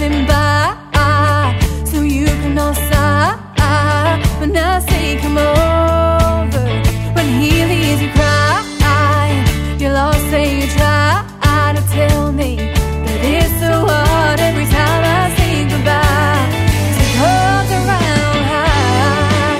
been by, so you can all sigh when I say come over. When he leaves you cry, you'll all say you try to tell me that it's so hard every time I say goodbye. 'Cause it comes around high.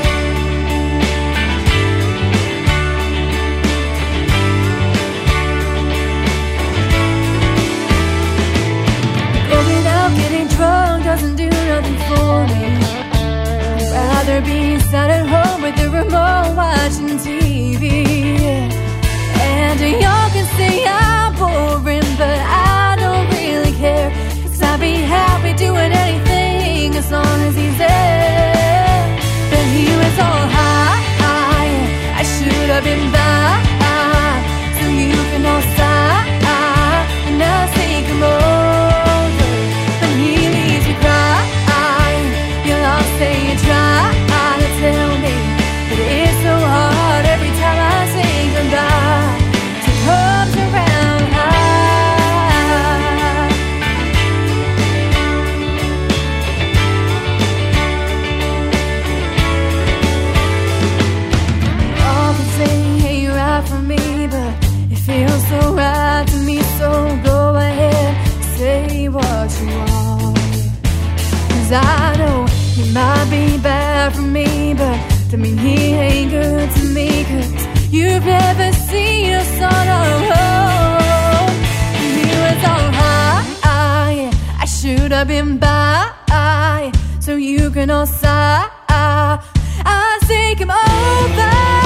Going out getting drunk doesn't do nothing for me. I'd rather be sat at home with the remote watching TV. And y'all can say I'm boring, but I don't really care. 'Cause I'd be happy doing anything as long as he's there. But he was all high, I should have been by, so you can all sigh and I say come over. When he leaves you cry, you'll all say you try to tell me that it's so hard every time I say goodbye. So it comes around high. All can say ain't right for me, but it feels so right to me. So go ahead, say what you want. 'Cause I know he might be bad for me, but I mean he ain't good to me. 'Cause you've never seen a son alone. He was all high, I should have been by, so you can all sigh. I say come over.